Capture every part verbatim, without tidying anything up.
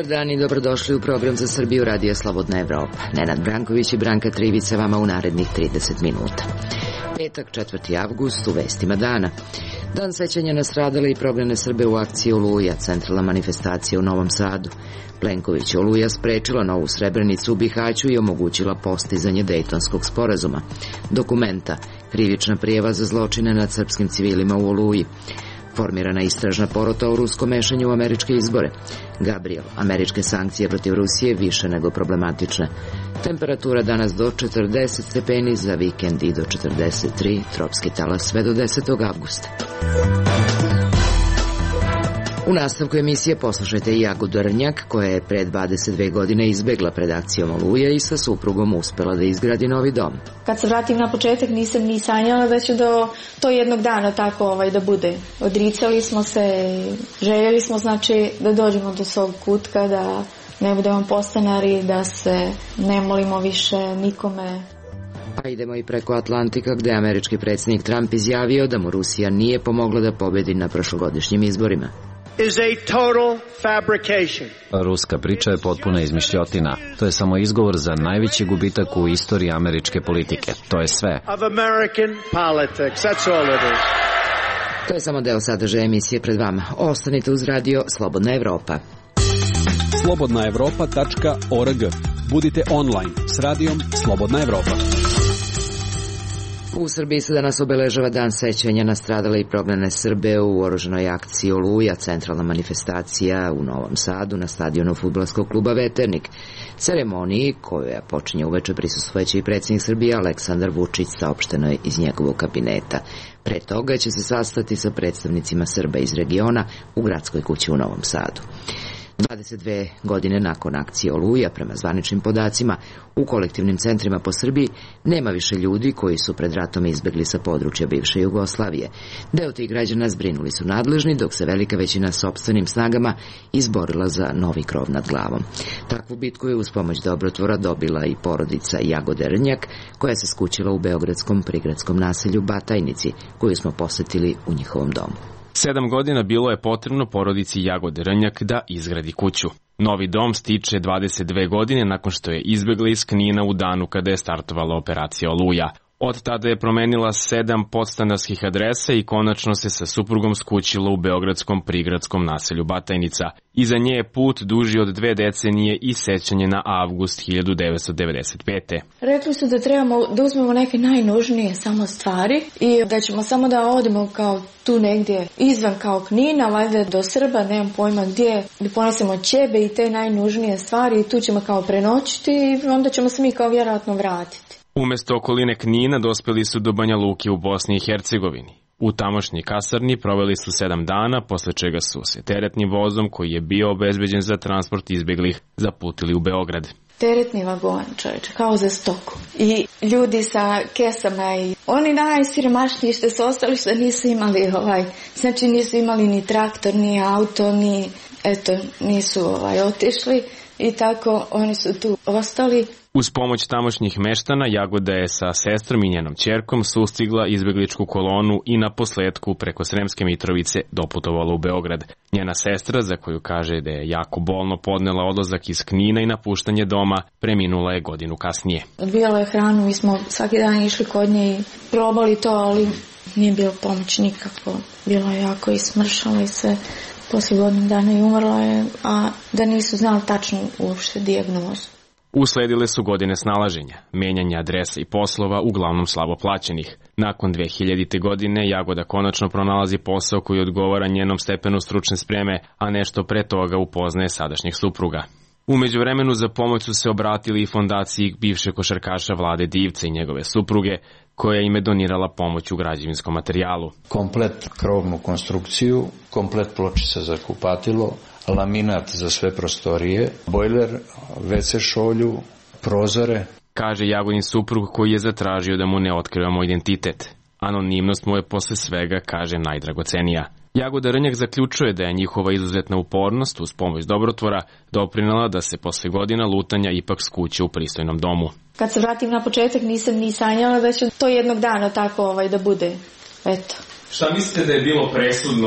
Dobar dan i dobrodošli u program za Srbiju Radija Slobodna Evropa. Nenad Branković i Branka Trivica vama u narednih trideset minuta. Petak, četvrti avgust, u vestima dana. Dan sećanja na stradale i prognane Srbe u akciji Oluja, centralna manifestacija u Novom Sadu. Plenković Oluja sprečila novu Srebrenicu u Bihaću i omogućila postizanje Dejtonskog sporazuma. Dokumenta, krivična prijava za zločine nad srpskim civilima u Oluji. Formirana istražna porota o ruskom mešanju u američke izbore. Gabriel, američke sankcije protiv Rusije više nego problematične. Temperatura danas do četrdeset stepeni, za vikend i do četrdeset tri, tropski talas sve do desetog avgusta. U nastavku emisije poslušajte i Jagodu Rnjak, koja je pre dvadeset dve godine izbegla pred akcijom Oluja i sa suprugom uspela da izgradi novi dom. Kad se vratim na početak, nisam ni sanjala da će do to jednog dana tako ovaj, da bude. Odricali smo se, željeli smo znači da dođemo do svog kutka, da ne budemo podstanari, da se ne molimo više nikome. Pa idemo i preko Atlantika, gde američki predsjednik Trump izjavio da mu Rusija nije pomogla da pobedi na prošlogodišnjim izborima. Is a total fabrication. Ruska priča je potpuna izmišljotina. To je samo izgovor za najveći gubitak u istoriji američke politike. To je sve. Of American politics. That's all it is. To je samo deo sadržaja emisije pred vama. Ostanite uz radio Slobodna Evropa. slobodna evropa tačka org. Budite online s radijom Slobodna Evropa. U Srbiji se danas obeležava dan sećanja na stradale i prognane Srbe u oružanoj akciji Oluja, centralna manifestacija u Novom Sadu na stadionu fudbalskog kluba Veternik. Ceremoniji, koja počinje uveče, prisustvojeće i predsjednik Srbije Aleksandar Vučić, saopšteno je iz njegovog kabineta. Pre toga će se sastati sa predstavnicima Srba iz regiona u gradskoj kući u Novom Sadu. dvadeset dve godine nakon akcije Oluja, prema zvaničnim podacima, u kolektivnim centrima po Srbiji nema više ljudi koji su pred ratom izbegli sa područja bivše Jugoslavije. Deo tih građana zbrinuli su nadležni, dok se velika većina sopstvenim snagama izborila za novi krov nad glavom. Takvu bitku je uz pomoć dobrotvora dobila i porodica Jagode Rnjak, koja se skućila u beogradskom prigradskom naselju Batajnici, koju smo posetili u njihovom domu. Sedam godina bilo je potrebno porodici Jagode Rnjak da izgradi kuću. Novi dom stiče dvadeset dve godine nakon što je izbegla iz Knina u danu kada je startovala operacija Oluja. Od tada je promenila sedam podstanarskih adresa i konačno se sa suprugom skućila u beogradskom prigradskom naselju Batajnica. Iza nje je put duži od dve decenije i sećanje na avgust hiljadu devetsto devedeset pete. Rekli su da trebamo da uzmemo neke najnužnije samo stvari i da ćemo samo da odemo kao tu negdje izvan kao Knina, valjda do Srba, nemam pojma gdje, da ponesemo ćebe i te najnužnije stvari i tu ćemo kao prenoćiti i onda ćemo se mi kao vjerojatno vratiti. Umesto okoline Knina dospeli su do Banja Luke u Bosni i Hercegovini. U tamošnjoj kasarni proveli su sedam dana, posle čega su se teretnim vozom, koji je bio obezbeđen za transport izbjeglih, zaputili u Beograd. Teretni vagon, čovječe, kao za stoku. I ljudi sa kesama i oni najsiromašniji što su ostali što nisu imali ovaj, znači nisu imali ni traktor, ni auto, ni, eto, nisu ovaj, otišli i tako oni su tu ostali. Uz pomoć tamošnjih meštana, Jagoda je sa sestrom i njenom ćerkom sustigla izbegličku kolonu i na posledku preko Sremske Mitrovice doputovala u Beograd. Njena sestra, za koju kaže da je jako bolno podnela odlazak iz Knina i napuštanje doma, preminula je godinu kasnije. Odbijala je hranu, mi smo svaki dan išli kod nje i probali to, ali nije bilo pomoć nikako. Bilo je jako i smršala i sve. Poslije godinu dana i umrla je, a da nisu znali tačno uopšte dijagnozu. Usledile su godine snalaženja, menjanja adresa i poslova, uglavnom slabo plaćenih. Nakon dve hiljadite. godine Jagoda konačno pronalazi posao koji odgovara njenom stepenu stručne spreme, a nešto pre toga upoznaje sadašnjeg supruga. U međuvremenu za pomoć su se obratili i fondaciji bivše košarkaša Vlade Divca i njegove supruge, koja im je donirala pomoć u građevinskom materijalu. Komplet krovnu konstrukciju, komplet pločica za kupatilo, laminat za sve prostorije, bojler, ve ce šolju, prozore. Kaže Jagodin suprug, koji je zatražio da mu ne otkrivamo identitet. Anonimnost mu je posle svega, kaže, najdragocenija. Jagoda Rnjak zaključuje da je njihova izuzetna upornost uz pomoć dobrotvora doprinela da se posle godina lutanja ipak skuće u pristojnom domu. Kad se vratim na početak, nisam ni sanjala da će to jednog dana tako ovaj, da bude. Eto. Šta mislite da je bilo presudno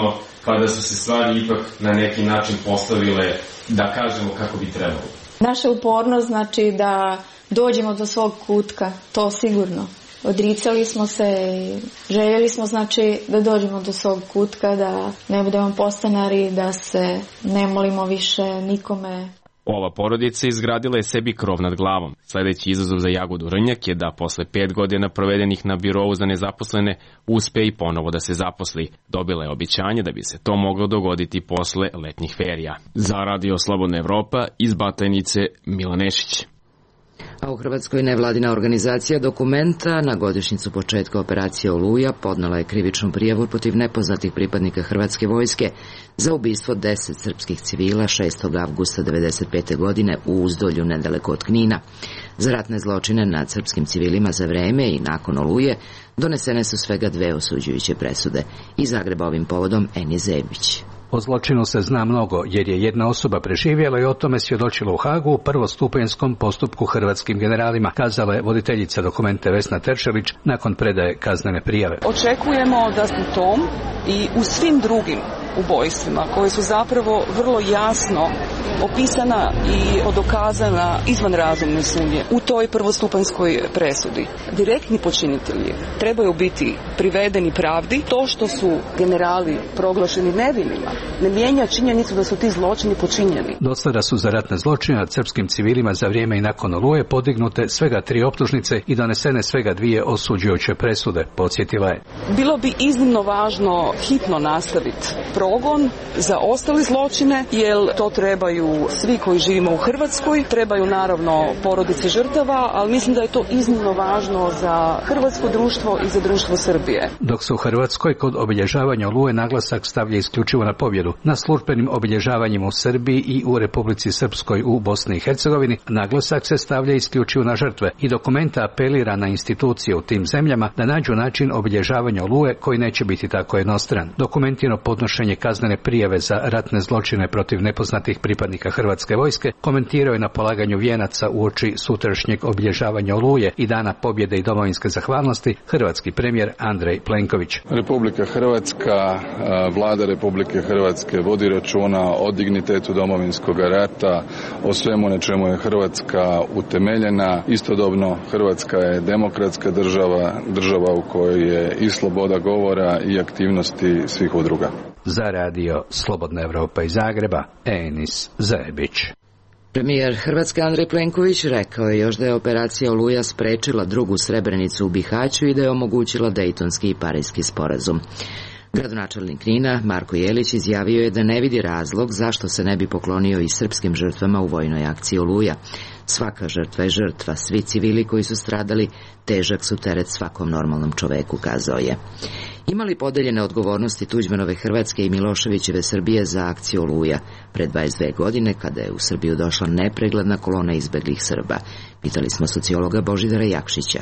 pa da su se stvari ipak na neki način postavile, da kažemo, kako bi trebalo. Naša upornost znači da dođemo do svog kutka, to sigurno. Odricali smo se i željeli smo znači da dođemo do svog kutka, da ne budemo podstanari, da se ne molimo više nikome. Ova porodica izgradila je sebi krov nad glavom. Sledeći izazov za Jagodu Rnjak je da posle pet godina provedenih na birovu za nezaposlene uspe i ponovo da se zaposli. Dobila je obećanje da bi se to moglo dogoditi posle letnjih ferija. Za Radio Slobodna Evropa iz Batajnice, Milan Nešić. A u Hrvatskoj nevladina organizacija Dokumenta na godišnjicu početka operacije Oluja podnela je krivičnu prijavu protiv nepoznatih pripadnika Hrvatske vojske za ubistvo deset srpskih civila šestog avgusta devedeset pete. godine u Uzdolju nedaleko od Knina. Za ratne zločine nad srpskim civilima za vreme i nakon Oluje donesene su svega dve osuđujuće presude. Iz Zagreba ovim povodom Enje Zebić. O zločinu se zna mnogo, jer je jedna osoba preživjela i o tome svjedočila u Hagu u prvostupanjskom postupku hrvatskim generalima, kazala je voditeljica Dokumenta Vesna Teršelić nakon predaje kaznene prijave. Očekujemo da u tom i u svim drugim ubojstvima koje su zapravo vrlo jasno opisana i dokazana izvan razumne sumnje u toj prvostupanjskoj presudi. Direktni počinitelji trebaju biti privedeni pravdi. To što su generali proglašeni nevinima ne mijenja činjenicu da su ti zločini počinjeni. Do sada su za ratne zločine nad srpskim civilima za vrijeme i nakon Oluje podignute svega tri optužnice i donesene svega dvije osuđujuće presude, podsjetila je. Bilo bi iznimno važno hitno nastaviti progon za ostale zločine, jer to trebaju svi koji živimo u Hrvatskoj, trebaju naravno porodice žrtava, ali mislim da je to iznimno važno za hrvatsko društvo i za društvo Srbije. Dok se u Hrvatskoj kod obilježavanja Oluje naglasak stavlja isključivo na pobjedu, na službenim obilježavanjima u Srbiji i u Republici Srpskoj u Bosni i Hercegovini naglasak se stavlja isključivo na žrtve i Dokumenta apelira na institucije u tim zemljama da nađu način obilježavanja Oluje koji neće biti tako jednostran. Dokumentino podnošenje kaznene prijave za ratne zločine protiv nepoznatih pripadnika Hrvatske vojske komentirao je na polaganju vijenaca uoči sutrašnjeg obilježavanja Oluje i Dana pobjede i domovinske zahvalnosti hrvatski premijer Andrej Plenković. Republika Hrvatska, vlada Republike Hrvatske vodi računa o dignitetu domovinskog rata, o svemu na čemu je Hrvatska utemeljena. Istodobno Hrvatska je demokratska država, država u kojoj je i sloboda govora i aktivnosti svih udruga. Za Radio Slobodna Evropa iz Zagreba, Enis Zebić. Premijer Hrvatske Andrej Plenković rekao je još da je operacija Oluja sprečila drugu Srebrenicu u Bihaću i da je omogućila Dejtonski i Parijski sporazum. Gradonačelnik Knina, Marko Jelić, izjavio je da ne vidi razlog zašto se ne bi poklonio i srpskim žrtvama u vojnoj akciji Oluja. Svaka žrtva je žrtva, svi civili koji su stradali težak su teret svakom normalnom čoveku, kazao je. Imali podeljene odgovornosti Tuđmanove Hrvatske i Miloševićeve Srbije za akciju Oluja pre dvadeset dve godine, kada je u Srbiju došla nepregledna kolona izbeglih Srba? Pitali smo sociologa Božidara Jakšića.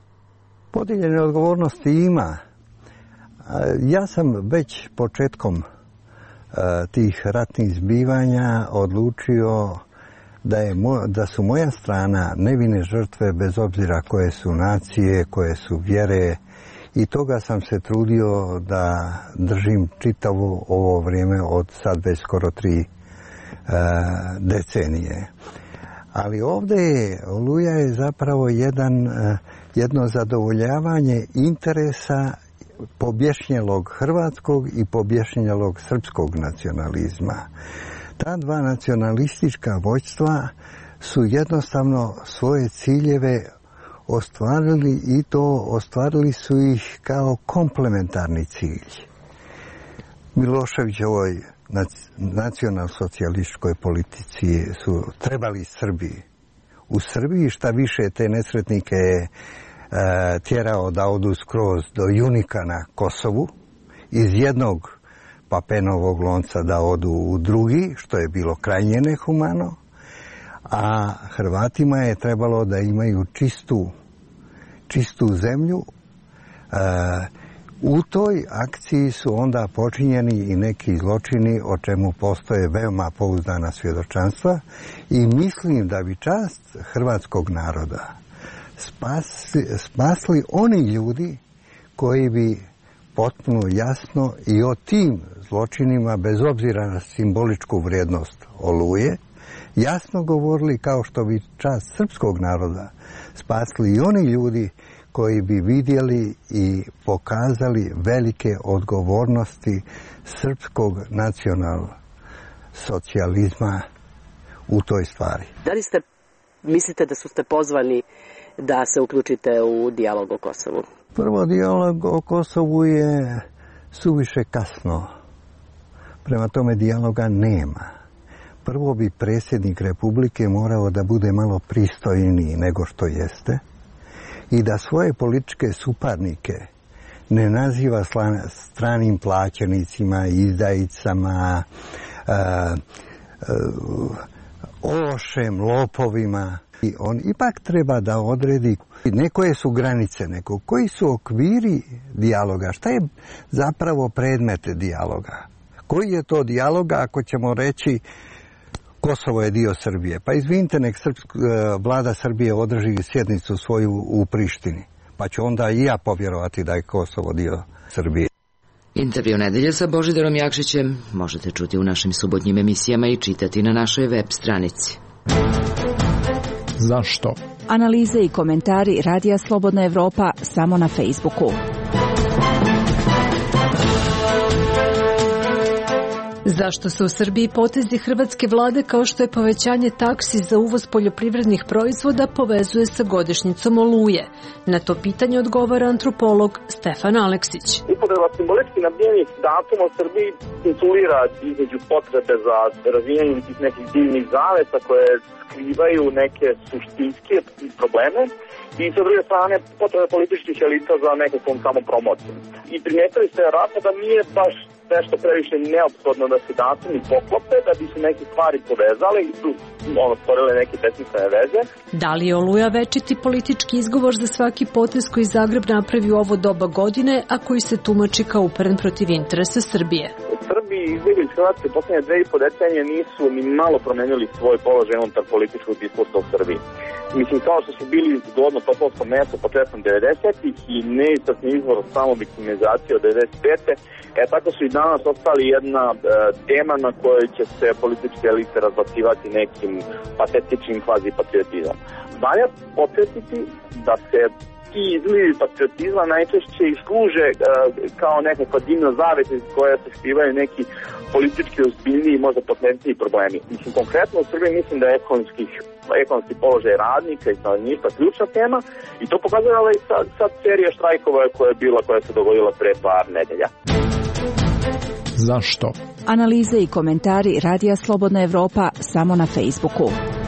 Podeljene odgovornosti ima. Ja sam već početkom tih ratnih zbivanja odlučio da, je, da su moja strana nevine žrtve bez obzira koje su nacije, koje su vjere, i toga sam se trudio da držim čitavo ovo vrijeme od sad već skoro tri e, decenije. Ali ovdje je, Oluja je zapravo jedan, e, jedno zadovoljavanje interesa pobješnjelog hrvatskog i pobješnjelog srpskog nacionalizma. Ta dva nacionalistička vođstva su jednostavno svoje ciljeve ostvarili i to ostvarili su ih kao komplementarni cilj. Miloševićevoj nacionalsocijalističkoj politici su trebali Srbi. U Srbiji šta više te nesretnike je e, tjerao da odu skroz do Junika na Kosovu, iz jednog papenovog lonca da odu u drugi, što je bilo krajnje nehumano, a Hrvatima je trebalo da imaju čistu, čistu zemlju. E, u toj akciji su onda počinjeni i neki zločini o čemu postoje veoma pouzdana svjedočanstva i mislim da bi čast hrvatskog naroda spasli, spasli oni ljudi koji bi potpuno jasno i o tim zločinima, bez obzira na simboličku vrijednost Oluje, jasno govorili kao što bi čast srpskog naroda spasili i oni ljudi koji bi vidjeli i pokazali velike odgovornosti srpskog nacionalnog socijalizma u toj stvari. Da li ste, mislite da su ste pozvani da se uključite u dijalog o Kosovu? Prvo, dijalog o Kosovu je suviše kasno. Prema tome dijaloga nema. Prvo bi predsjednik Republike morao da bude malo pristojniji nego što jeste i da svoje političke suparnike ne naziva stranim plaćenicima, izdajicama, uh, uh, ološem, lopovima. I on ipak treba da odredi nekoje su granice, neko, koji su okviri dijaloga, šta je zapravo predmet dijaloga. Koji je to dijaloga ako ćemo reći Kosovo je dio Srbije? Pa izvinite, nek srpsk, vlada Srbije održi sjednicu svoju u Prištini, pa ću onda i ja povjerovati da je Kosovo dio Srbije. Intervju nedelje sa Božidarom Jakšićem možete čuti u našim subotnjim emisijama i čitati na našoj web stranici. Zašto? Analize i komentari Radija Slobodna Evropa samo na Facebooku. Zašto se u Srbiji potezi hrvatske vlade kao što je povećanje taksi za uvoz poljoprivrednih proizvoda povezuje sa godišnjicom Oluje? Na to pitanje odgovara antropolog Stefan Aleksić. Upotreba simbolički nabijenih datuma u Srbiji insulira između potrebe za razvijanjem tih nekih divnih zavesa koje skrivaju neke suštinske probleme i sa druge strane potrebe političkih elita za nekakvom samopromocijom. I primijetili ste rata da nije baš nešto previše neophodno da se datumi poklope, da bi se neke stvari povezale i su ono, stvorile neke besmislene veze. Da li je Oluja večiti politički izgovor za svaki potez koji Zagreb napravi u ovo doba godine, a koji se tumači kao uperen protiv interesa Srbije? U Srbiji izbjegli iz Hrvatske posljednje dve i po decenije nisu ni malo promenili svoj položaj unutar političkog diskursa u Srbiji. Mislim, kao što su bili zgodno topovsko mesto početkom devedesetih i neistasni izvor samoviktimizacije od devedeset pete. E, tako su i danas ostali jedna e, tema na kojoj će se političke elite razbacivati nekim patetičnim kvazi-patriotizam. Valja podsjetiti da se ti izlivi patriotizma najčešće i služe e, kao nekakva dimna zavesa iz koje se skrivaju neki politički ozbiljniji i možda potentniji problemi. Mislim, konkretno u Srbiji mislim da je ekonomskih ekonomski položaj radnika i stanovništva ključna tema i to pokazuje ovaj sad, sad serija štrajkova koja je bila, koja se dogodila pre par nedelja. Zašto? Analize i komentari Radija Slobodna Evropa samo na Facebooku.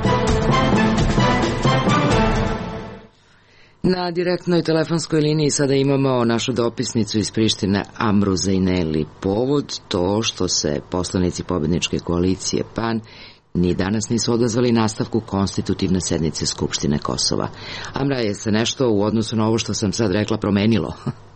Na direktnoj telefonskoj liniji sada imamo našu dopisnicu iz Prištine Amru Zejneli. Povod to što se poslanici pobedničke koalicije P A N ni danas nisu odazvali nastavku konstitutivne sednice Skupštine Kosova. Amra, je se nešto u odnosu na ovo što sam sad rekla promenilo?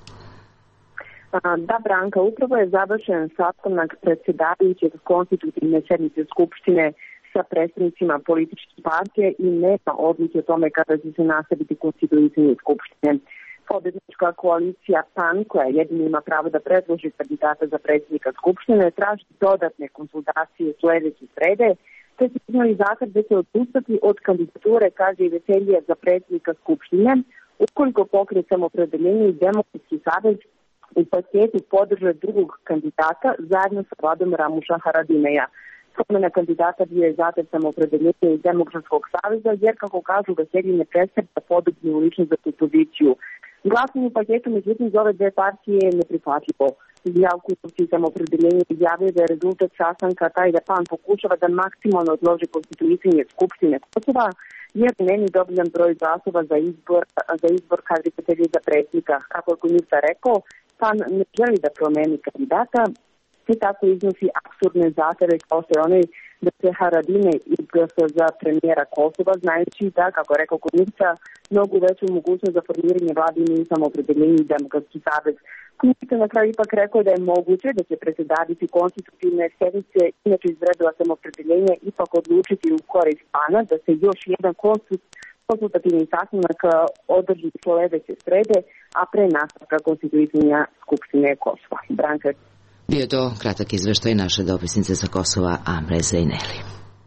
Da, Branka, upravo je završen sastanak predsjedavajućeg konstitutivne sednice Skupštine sa predstavnicima političkih partija i nema odluke o tome kada će se nastaviti konstituisanje Skupštine. Pobednička koalicija P A N, koja jedino ima pravo da predloži kandidata za predsjednika Skupštine, traži dodatne konsultacije sledeće srede, te se iznali zahtjev da se odustati od kandidature, kaže i Veselije, za predsjednika Skupštine, ukoliko pokret Samopredeljenje i Demokratski savez u paketu podrže drugog kandidata zajedno sa Vladom Ramuša Haradineja. Promjena kandidata bio je zahtev Samopredeljenja i Demokratskog saveza, jer kako kažu Veselije ne predstavlja podobnu ličnost za tu poziciju. Glasanje u paketu međutim za ove dve partije je neprihvatljivo. Javkutovci Samopredeljenje izjavio da je rezultat sastanka taj da P A N pokušava da maksimalno odloži konstituisanje Skupštine Kosova, jer nema dovoljan broj glasova za izbor, za izbor kandidata za predsjednika. Kako je Konjica rekao, P A N ne želi da promeni kandidata i tako iznosi apsurdne zahteve kao što je onaj da se Haradine izglasa za premijera Kosova, znajući da, kako je rekao Konjica, mnogo veću mogućnost za formiranje vlade imaju Samopredeljenje i Demokratski savez. Konjica na kraju ipak rekao da je moguće da će predsjedaviti konstitutivne sednice, inače iz redova Samopredeljenja, ipak odlučiti u korist P A N-a da se još jedan konsultativni sastanak održi sledeće srede, a pre nastavka konstituisanja Skupštine Kosova. Branka. Bio je to kratak izveštaj naše dopisnice sa Kosova, Amre Zejneli.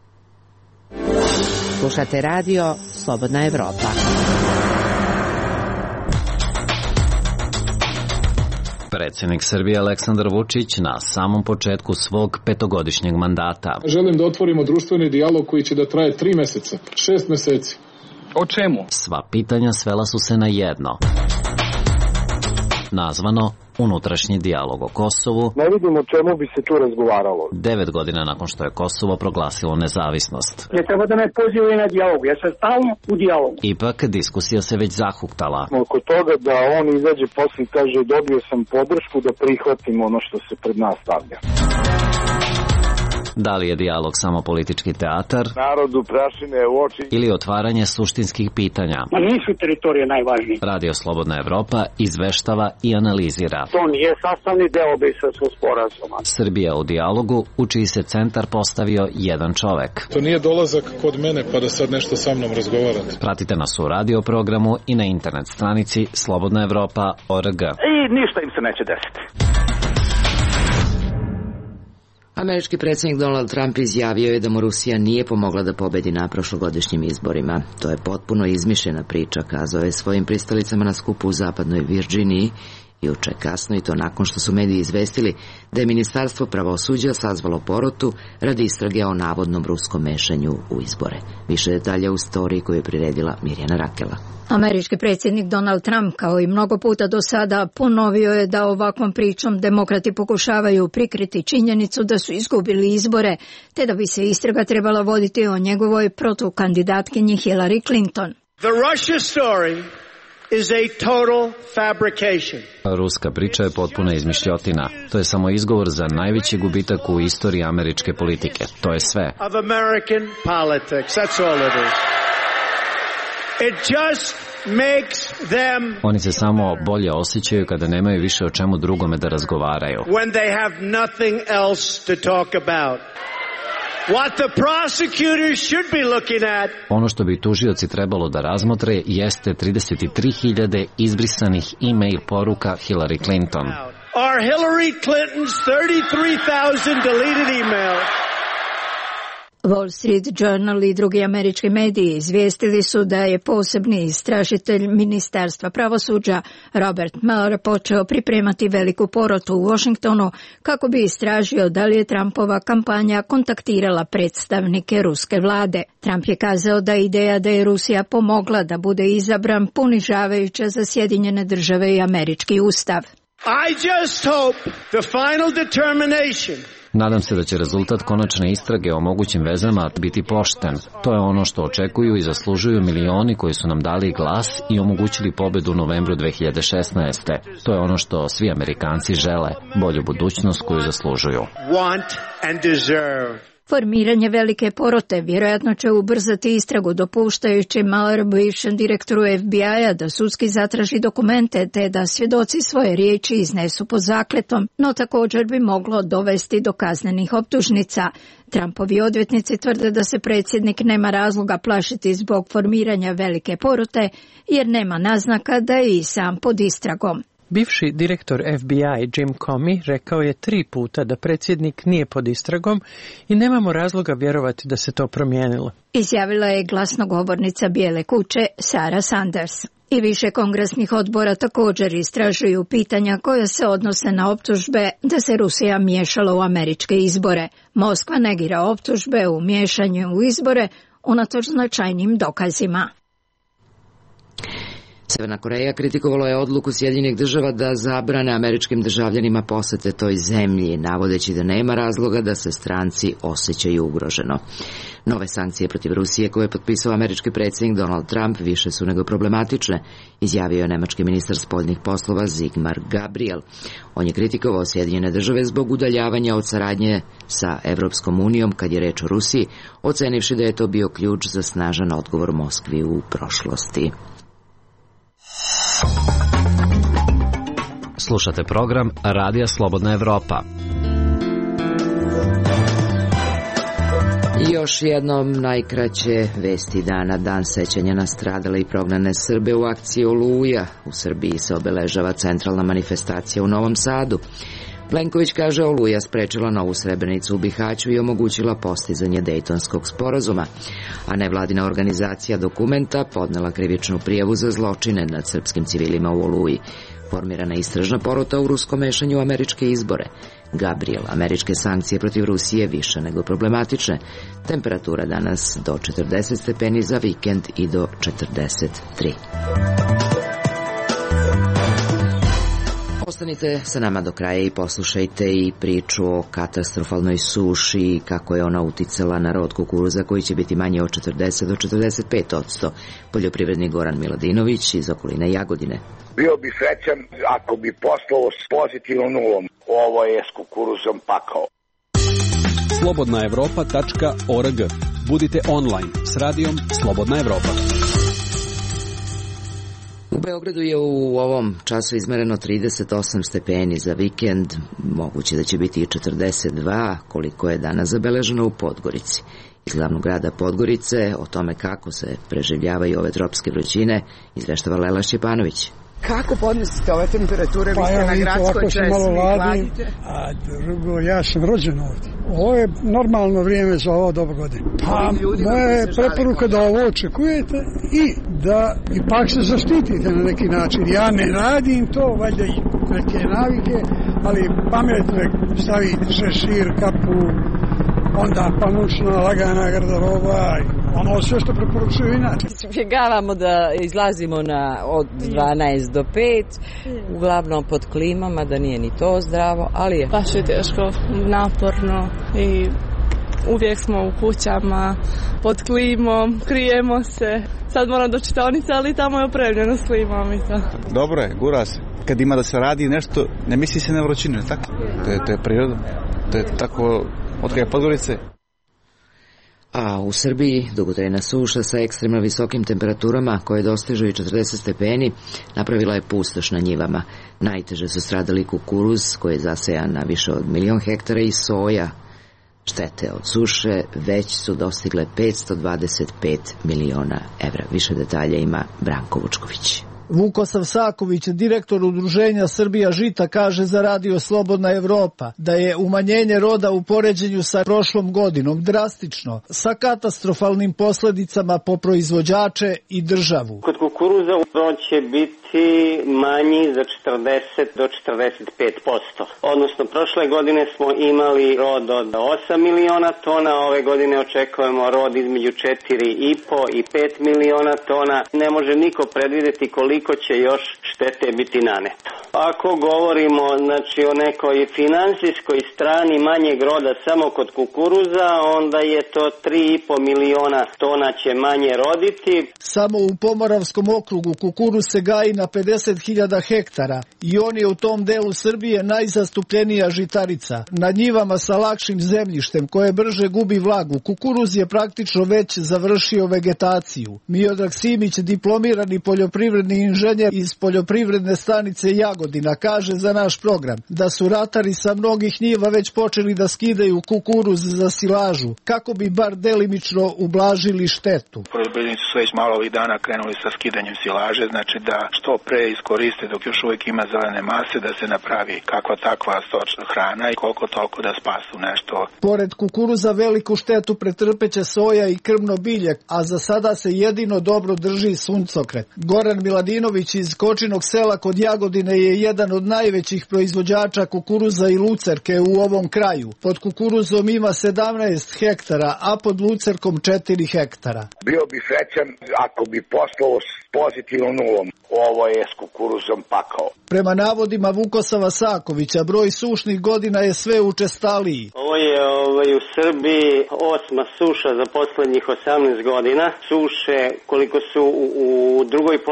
Slušate radio Slobodna Evropa. Predsjednik Srbije Aleksandar Vučić na samom početku svog petogodišnjeg mandata. Želim da otvorimo društveni dijalog koji će da traje tri meseca, šest meseci. O čemu? Sva pitanja svela su se na jedno. Nazvano unutrašnji dijalog o Kosovu. Ne vidim o čemu bi se tu razgovaralo. Devet godina nakon što je Kosovo proglasilo nezavisnost. Ne treba da me pozivaju na dijalog, ja sam stalno u dijalogu. Ipak diskusija se već zahuktala. Oko toga da on izađe posle i kaže dobio sam podršku da prihvatim ono što se pred nas stavlja. Da li je dijalog samo politički teatar? Narodu prašine u oči. Ili otvaranje suštinskih pitanja? Ma nisu teritorije najvažnije. Radio Slobodna Evropa izveštava i analizira. To nije sastavni deo Briselskog sporazuma. Srbija u dijalogu, u čiji se centar postavio jedan čovek. To nije dolazak kod mene pa da sad nešto sa mnom razgovarate. Pratite nas u radio programu i na internet stranici slobodna evropa tačka org. I ništa im se neće desiti. Američki predsjednik Donald Trump izjavio je da mu Rusija nije pomogla da pobedi na prošlogodišnjim izborima. To je potpuno izmišljena priča, kazao je svojim pristalicama na skupu u zapadnoj Virginiji juče kasno, i to nakon što su mediji izvestili da je Ministarstvo pravosuđa sazvalo porotu radi istrage o navodnom ruskom mešanju u izbore. Više detalja u storiji koju je priredila Mirjana Rakela. Američki predsjednik Donald Trump, kao i mnogo puta do sada, ponovio je da ovakvom pričom demokrati pokušavaju prikriti činjenicu da su izgubili izbore, te da bi se istraga trebala voditi o njegovoj protukandidatkinji Hillary Clinton. The Russia story is a total fabrication. Ruska priča je potpuna izmišljotina. To je samo izgovor za najveći gubitak u istoriji američke politike. To je sve. Of American politics. That's all it is. It just makes them... Oni se samo bolje osjećaju kada nemaju više o čemu drugome da razgovaraju. When they have nothing else to talk about. What the prosecutors should be looking at. Ono što bi tužioci trebalo da razmotre jeste trideset tri hiljade izbrisanih e-mail poruka Hillary Clinton. Are Hillary Clinton's thirty-three thousand deleted emails. Wall Street Journal i drugi američki mediji izvijestili su da je posebni istražitelj Ministarstva pravosuđa Robert Mueller počeo pripremati veliku porotu u Washingtonu kako bi istražio da li je Trumpova kampanja kontaktirala predstavnike ruske vlade. Trump je kazao da je ideja da je Rusija pomogla da bude izabran ponižavajuća za Sjedinjene države i američki ustav. I just hope the final determination. Nadam se da će rezultat konačne istrage o mogućim vezama biti pošten. To je ono što očekuju i zaslužuju milioni koji su nam dali glas i omogućili pobedu u novembru dve hiljade šesnaeste. To je ono što svi Amerikanci žele, bolju budućnost koju zaslužuju. Want and deserve. Formiranje velike porote vjerojatno će ubrzati istragu, dopuštajući Mueller bivšem direktoru F B I-a da sudski zatraži dokumente te da svjedoci svoje riječi iznesu pod zakletom, no također bi moglo dovesti do kaznenih optužnica. Trumpovi odvjetnici tvrde da se predsjednik nema razloga plašiti zbog formiranja velike porote, jer nema naznaka da je i sam pod istragom. Bivši direktor F B I Jim Comey rekao je tri puta da predsjednik nije pod istragom i nemamo razloga vjerovati da se to promijenilo. Izjavila je glasnogovornica Bijele kuće Sarah Sanders. I više kongresnih odbora također istražuju pitanja koja se odnose na optužbe da se Rusija miješala u američke izbore. Moskva negira optužbe u miješanju u izbore unatoč značajnim dokazima. Severna Koreja kritikovala je odluku Sjedinjenih država da zabrane američkim državljanima posete toj zemlji, navodeći da nema razloga da se stranci osjećaju ugroženo. Nove sankcije protiv Rusije koje je potpisao američki predsjednik Donald Trump više su nego problematične, izjavio je nemački ministar spoljnih poslova Sigmar Gabriel. On je kritikovao Sjedinjene države zbog udaljavanja od saradnje sa Evropskom unijom kad je reč o Rusiji, ocenivši da je to bio ključ za snažan odgovor Moskvi u prošlosti. Slušate program Radija Slobodna Evropa. I još jednom najkraće vesti dana, dan sećanja na stradale i prognane Srbe u akciji Oluja. U Srbiji se obeležava centralna manifestacija u Novom Sadu. Plenković kaže Oluja sprečila novu Srebrenicu u Bihaću i omogućila postizanje Dejtonskog sporazuma, a nevladina organizacija Dokumenta podnela krivičnu prijavu za zločine nad srpskim civilima u Oluji. Formirana istražna porota u ruskom mešanju u američke izbore. Gabriel, američke sankcije protiv Rusije više nego problematične. Temperatura danas do četrdeset stepeni, za vikend i do četrdeset tri. Ostanite sa nama do kraja i poslušajte i priču o katastrofalnoj suši i kako je ona uticala na rod kukuruza koji će biti manje od četrdeset do četrdeset pet odsto. Poljoprivrednik Goran Miladinović iz okoline Jagodine. Bio bi srećan ako bi poslao s pozitivnom nulom. Ovo je s kukuruzom pakao. slobodna evropa tačka org. Budite online s radijom Slobodna Evropa. U Beogradu je u ovom času izmereno trideset osam stepeni, za vikend moguće da će biti i četrdeset dva, koliko je danas zabeleženo u Podgorici. Iz glavnog grada Podgorice o tome kako se preživljavaju ove tropske vrućine izveštava Lela Šćepanović. Kako podnosite ove temperature? Pa vi ste ja, na gradskoj česti, malo ladim, gladite? A drugo, ja sam rođen ovdje. Ovo je normalno vrijeme za ovo doba godine. Pa moja je preporuka da ovo očekujete i da ipak se zaštitite na neki način. Ja ne radim to, valjda i neke navike, ali pametno stavite šešir, kapu, onda pamučna, lagana garderoba, ono sve što preporučuju inače. Izbjegavamo da izlazimo na od dvanaest do pet, uglavnom pod klimama, da nije ni to zdravo, ali je. Baš je teško, naporno i uvijek smo u kućama, pod klimom, krijemo se. Sad moram do čitaonice, ali tamo je opremljeno s klimom i to. Dobro je, gura se. Kad ima da se radi nešto, ne misli se na vrućinu, ne tako? To je, to je priroda, to je tako od kada je Podgorice. A u Srbiji dugotrajna suša sa ekstremno visokim temperaturama koje dostižu i četrdeset stepeni napravila je pustoš na njivama. Najteže su stradali kukuruz koji je zasejan na više od milion hektara i soja. Štete od suše već su dostigle petsto dvadeset pet miliona evra. Više detalja ima Branko Vučković. Vukosav Saković, direktor Udruženja Srbija žita, kaže za Radio Slobodna Evropa da je umanjenje roda u poređenju sa prošlom godinom drastično, sa katastrofalnim posledicama po proizvođače i državu. Kod kukuruza rod će biti manji za četrdeset do četrdeset pet posto. Odnosno, prošle godine smo imali rod od osam miliona tona, ove godine očekujemo rod između četiri i po i pet miliona tona. Ne može niko predvideti koliko će još štete biti naneto. Ako govorimo znači, o nekoj finansijskoj strani manjeg roda samo kod kukuruza, onda je to tri i po miliona tona će manje roditi. Samo u Pomoravskom okrugu kukuruz se gaji na pedeset hiljada hektara i on je u tom delu Srbije najzastupljenija žitarica. Na njivama sa lakšim zemljištem koje brže gubi vlagu, kukuruz je praktično već završio vegetaciju. Miodrag Simić, diplomirani poljoprivredni inženjer iz poljoprivredne stanice Jagodina, kaže za naš program da su ratari sa mnogih njiva već počeli da skidaju kukuruz za silažu, kako bi bar delimično ublažili štetu. Poljoprivrednici su već malo ovih dana krenuli sa skidanjem silaže, znači da što pre iskoriste dok još uvijek ima zelene mase, da se napravi kakva takva stočna hrana i koliko toliko da spasu nešto. Pored kukuruza veliku štetu pretrpeće soja i krmno bilje, a za sada se jedino dobro drži suncokret. Goran Miladinović iz Kočinog sela kod Jagodine je jedan od najvećih proizvođača kukuruza i lucerke u ovom kraju. Pod kukuruzom ima sedamnaest hektara, a pod lucerkom četiri hektara. Bio bi srećan ako bi poslao s pozitivnom nulom. Ovo je s kukuruzom pakao. Prema navodima Vukosava Sakovića, broj sušnih godina je sve učestaliji. Ovo je ovaj, u Srbiji osma suša za poslednjih osamnaest godina. Suše koliko su u, u drugoj polovini prošle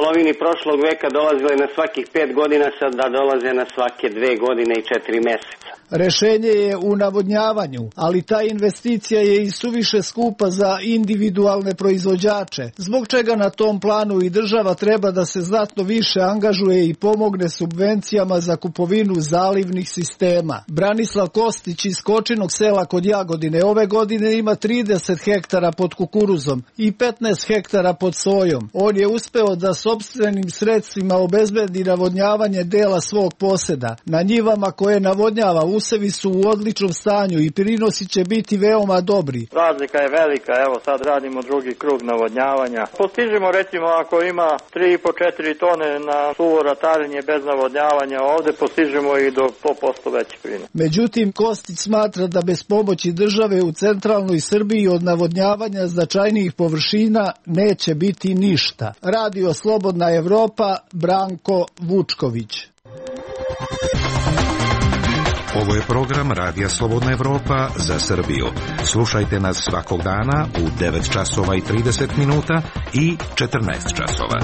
prošlog veka dolazile na svakih pet godina, sad da dolaze na svake dve godine i četiri meseca. Rešenje je u navodnjavanju, ali ta investicija je i suviše skupa za individualne proizvođače, zbog čega na tom planu i država treba da se znatno više angažuje i pomogne subvencijama za kupovinu zalivnih sistema. Branislav Kostić iz Kočinog sela kod Jagodine ove godine ima trideset hektara pod kukuruzom i petnaest hektara pod sojom. On je uspeo da sopstvenim sredstvima obezbedi navodnjavanje dela svog poseda. Na njivama koje navodnjava usevi su u odličnom stanju i prinosi će biti veoma dobri. Razlika je velika, evo sad radimo drugi krug navodnjavanja. Postižemo recimo ako ima tri i po do četiri tone na suvo ratarenje bez navodnjavanja, ovde postižemo i do sto posto veći prinos. Međutim, Kostić smatra da bez pomoći države u centralnoj Srbiji od navodnjavanja značajnijih površina neće biti ništa. Radio Slobodna Evropa, Branko Vučković. Ovo je program Radija Slobodna Evropa za Srbiju. Slušajte nas svakog dana u devet časova i trideset minuta i četrnaest časova.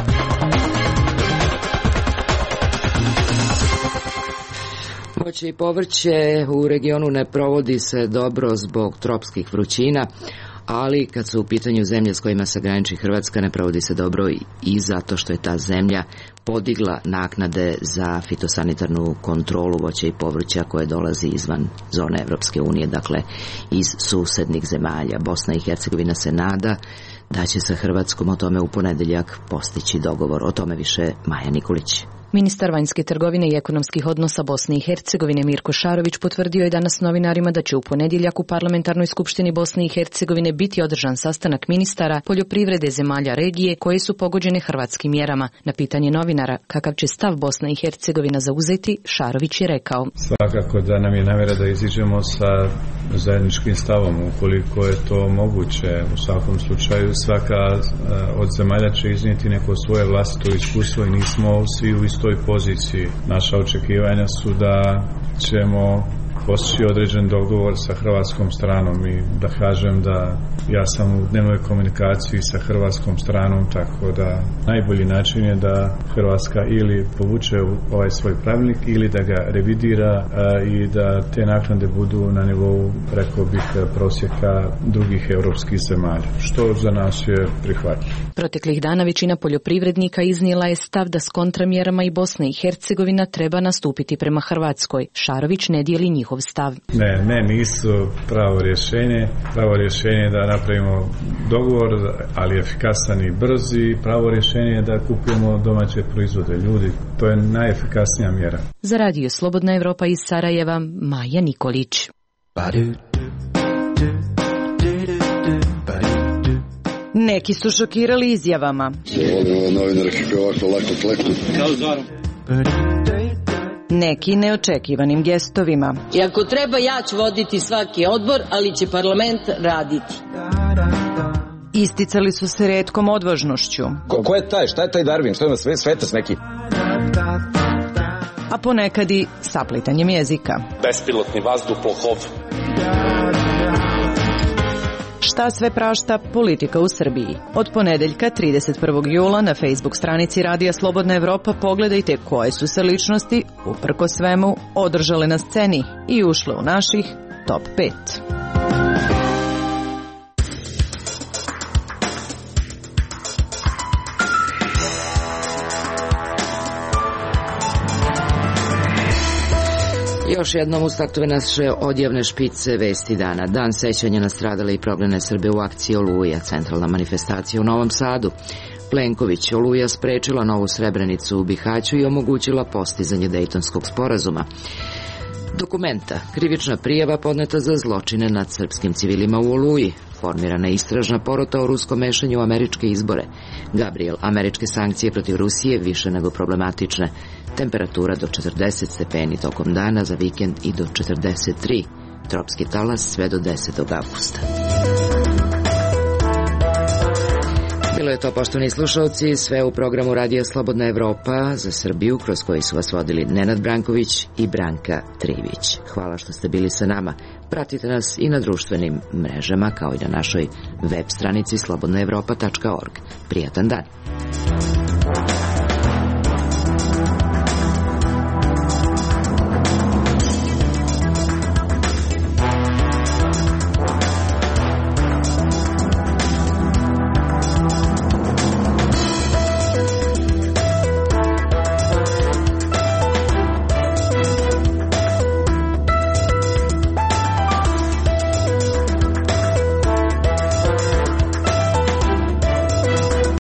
Voće i povrće u regionu ne provodi se dobro zbog tropskih vrućina, ali kad su u pitanju zemlje s kojima se graniči Hrvatska ne provodi se dobro i zato što je ta zemlja podigla naknade za fitosanitarnu kontrolu voća i povrća koje dolazi izvan zone Evropske unije, dakle iz susednih zemalja. Bosna i Hercegovina se nada da će sa Hrvatskom o tome u ponedeljak postići dogovor. O tome više Maja Nikolić. Ministar vanjske trgovine i ekonomskih odnosa Bosne i Hercegovine Mirko Šarović potvrdio je danas novinarima da će u ponedjeljak u Parlamentarnoj skupštini Bosne i Hercegovine biti održan sastanak ministara poljoprivrede zemalja regije koje su pogođene hrvatskim mjerama. Na pitanje novinara kakav će stav Bosna i Hercegovina zauzeti, Šarović je rekao: Svakako da nam je namjera da iziđemo sa zajedničkim stavom ukoliko je to moguće. U svakom slučaju svaka od zemalja će iznijeti neko svoje vlastito iskustvo i nismo svi u istoj poziciji. Naša očekivanja su da ćemo postići određen dogovor sa hrvatskom stranom i da kažem da ja sam u dnevnoj komunikaciji sa hrvatskom stranom, tako da najbolji način je da Hrvatska ili povuče ovaj svoj pravilnik ili da ga revidira a, i da te naknade budu na nivou, rekao bih, prosjeka drugih europskih zemalja, što za nas je prihvatljivo. Proteklih dana većina poljoprivrednika iznijela je stav da s kontramjerama i Bosna i Hercegovina treba nastupiti prema Hrvatskoj. Šarović ne dijeli njihov stav. Ne, ne, nisu pravo rješenje. Pravo rješenje je da napravimo dogovor, ali efikasan i brzi. Pravo rješenje je da kupujemo domaće proizvode. Ljudi, to je najefikasnija mjera. Za Radio Slobodna Evropa iz Sarajeva, Maja Nikolić. Neki su šokirali izjavama. Neki neočekivanim gestovima. I ako treba, ja ću voditi svaki odbor, ali će parlament raditi. Isticali su se retkom odvažnošću. Ko, ko je taj? Šta je taj Darwin? Što ima sve svetac neki? A ponekad i saplitanjem jezika. Bespilotni vazduhoplov. Šta sve prašta politika u Srbiji? Od ponedeljka trideset prvog jula na Facebook stranici Radija Slobodna Evropa pogledajte koje su se ličnosti, uprko svemu, održale na sceni i ušle u naših top pet. Još jednom ustaktuve naše odjavne špice vesti dana. Dan sećanja na stradale i prognane Srbe u akciji Oluja, centralna manifestacija u Novom Sadu. Plenković: Oluja sprečila novu Srebrenicu u Bihaću i omogućila postizanje Dejtonskog sporazuma. Dokumenta: krivična prijava podneta za zločine nad srpskim civilima u Oluji. Formirana istražna porota o ruskom mešanju u američke izbore. Gabriel: američke sankcije protiv Rusije više nego problematične. Temperatura do četrdeset stepeni tokom dana, za vikend i do četrdeset tri. Tropski talas sve do desetog avgusta. Bilo je to, poštovani slušalci, sve u programu Radija Slobodna Evropa za Srbiju, kroz koji su vas vodili Nenad Branković i Branka Trivić. Hvala što ste bili sa nama. Pratite nas i na društvenim mrežama, kao i na našoj web stranici slobodna evropa tačka org. Prijatan dan.